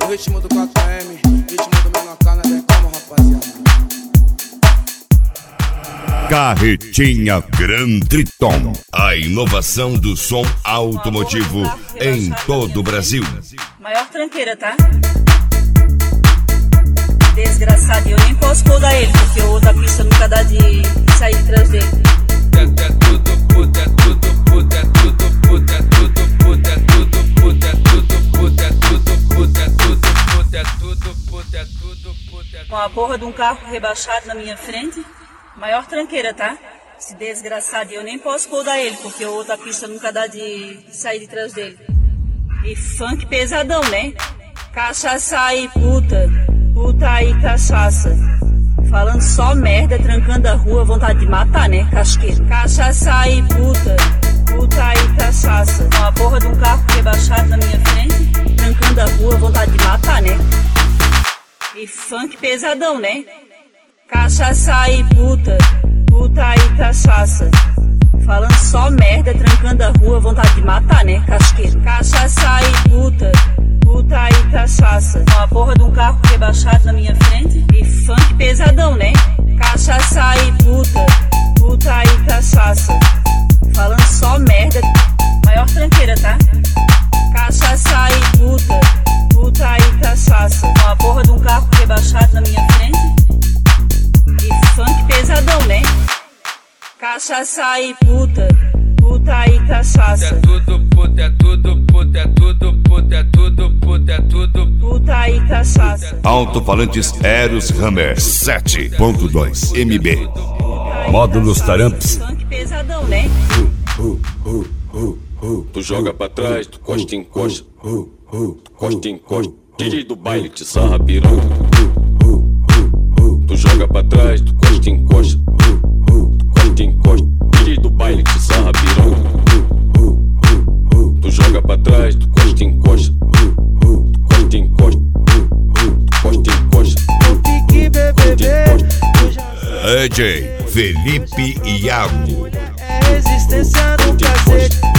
ritmo do 4M, ritmo do menor cana, tem como, rapaziada. Carretinha Gran Triton, a inovação do som automotivo em todo o Brasil. Maior tranqueira, tá? Desgraçado, eu nem posso podar ele, porque outra pista nunca dá de sair de trás dele. É tudo puta, é tudo puta, é tudo puta, é tudo puta, é tudo puta, é tudo puta, é tudo puta, é tudo puta, é tudo puta, é tudo puta. Com a porra de um carro rebaixado na minha frente, maior tranqueira, tá? Esse desgraçado, eu nem posso podar ele, porque outra pista nunca dá de sair de trás dele. E funk pesadão, né? Cachaça aí, puta, puta aí, cachaça. Falando só merda, trancando a rua, vontade de matar, né, casqueiro? Cachaça aí, puta, puta aí, cachaça. Com a porra de um carro rebaixado na minha frente, trancando a rua, vontade de matar, né? E funk pesadão, né? Cachaça aí, puta, puta aí, cachaça. Falando só merda, trancando a rua, vontade de matar, né, casqueiro? Cachaça aí, puta, puta aí, cachaça. Com a porra de um carro rebaixado na minha frente, e funk pesadão, né? Cachaça aí, puta, puta aí, cachaça. Falando só merda, maior tranqueira, tá? Cachaça aí, puta, puta aí, cachaça. Com a porra de um carro rebaixado na minha frente, e funk pesadão, né? Cachaça aí, puta, puta aí, cachaça. É tudo puta, é tudo puta, é tudo puta, é tudo puta, é tudo puta aí, cachaça. Alto-falantes Eros Hammer 7.2 MB. Módulos Taramps. Funk pesadão, né? Tu joga pra trás, tu costa em costa, costa em costa. DJ do baile te sarra piranha. Tu joga pra trás, tu costa em costa, costa em costa. DJ do baile te sarra piranha. Tu joga pra trás, tu costa em costa, costa em costa, costa em costa. DJ Felipe Iago. É resistência no cacete.